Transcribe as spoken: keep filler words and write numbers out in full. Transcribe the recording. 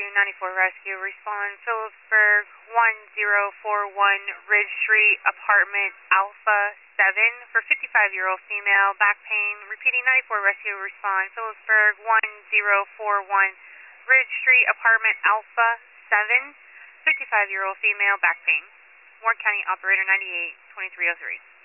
Rescue, ninety-four Rescue, respond Phillipsburg, one zero four one Ridge Street, apartment Alpha seven, for fifty-five-year-old female, back pain. Repeating, ninety-four Rescue, respond Phillipsburg, one zero four one Ridge Street, apartment Alpha seven, fifty-five-year-old female, back pain. Warren County Operator ninety-eight, twenty-three oh three.